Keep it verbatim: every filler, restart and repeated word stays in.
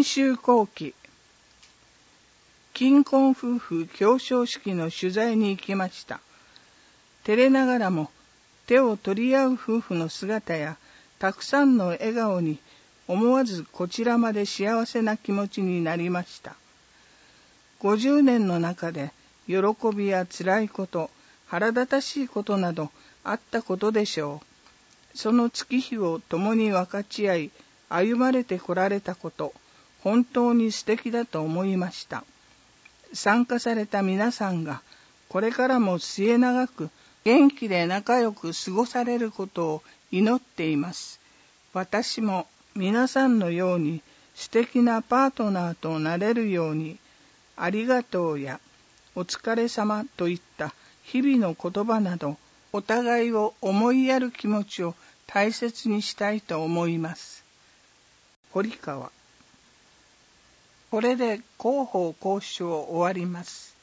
秋後期、金婚夫婦表彰式の取材に行きました。照れながらも手を取り合う夫婦の姿やたくさんの笑顔に思わずこちらまで幸せな気持ちになりました。ごじゅうねんの中で喜びや辛いこと、腹立たしいことなどあったことでしょう。その月日を共に分かち合い、歩まれてこられたこと、本当に素敵だと思いました。参加された皆さんが、これからも末永く元気で仲良く過ごされることを祈っています。私も皆さんのように素敵なパートナーとなれるように、ありがとうやお疲れ様といった日々の言葉など、お互いを思いやる気持ちを大切にしたいと思います。堀川。これで広報交渉終わります。